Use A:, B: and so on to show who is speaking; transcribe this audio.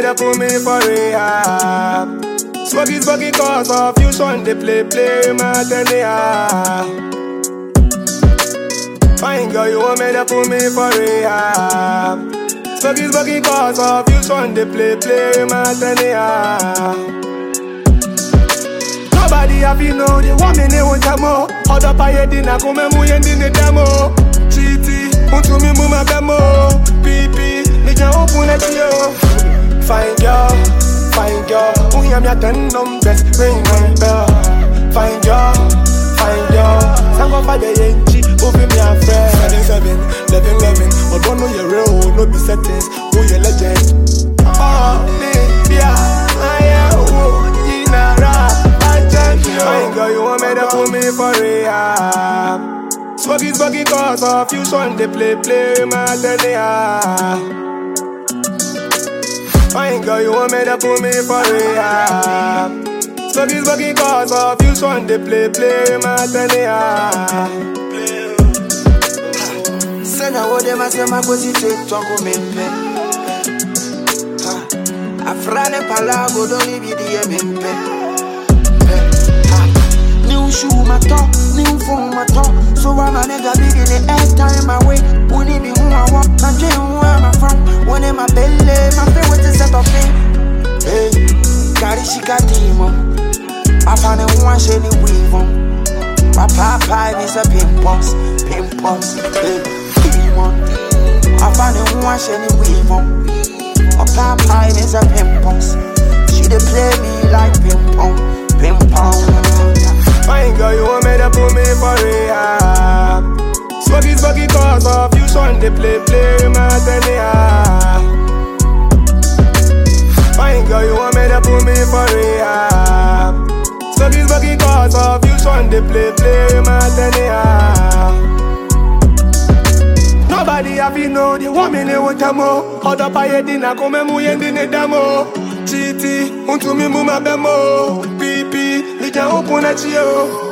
A: they put me for rehab. Swaggy cause of fusion, they play my tenea. Fine girl, you want me to put me for rehab. Swaggy cause of fusion, they play my tenea. Nobody have you know, they want me, they want more. Other pie dinner, come and move in the demo. Chiti, unto me, move my demo. PP, they can open it to you. Fine girl, we am your 10 numbers, ring my bell. Fine girl, sang up for the yenchi, open me a friend. 11, I don't know your real, no be settings, who your legend. Oh, yeah, I am, in a rap, I champion. Fine girl, you want me to put me for rehab. Swaggy cause of fusion, they play my tenea. Fine girl, you want me to put me for rehab. Swaggy cause of fusion, they play my tenea.
B: Say now what them a say my pussy take talk me pe. Afrane palago don't leave you the me New shoe my top, new phone my top. So I'm a nigga big in the air time away. Who need me who I want, my dream where I'm from. When in my belly, my friend with the set of me. Hey, carry shikatimo. I found a one shady weave on. My papa is a pimpons. Hey, demon. I found a one shady weave on. My papa is a pimpons. She dey play me like ping-pong.
A: Fine girl, you want me to put me for rehab. Swaggy cause of fusion, they play my tenea. Fine girl, you want me to put me for rehab. Swaggy cause of fusion, they play my tenea. Nobody have you know, they want me, they want more. Other pie dinner, come and move in the demo. Chiti, unto me, move my demo. PP, they can open at you.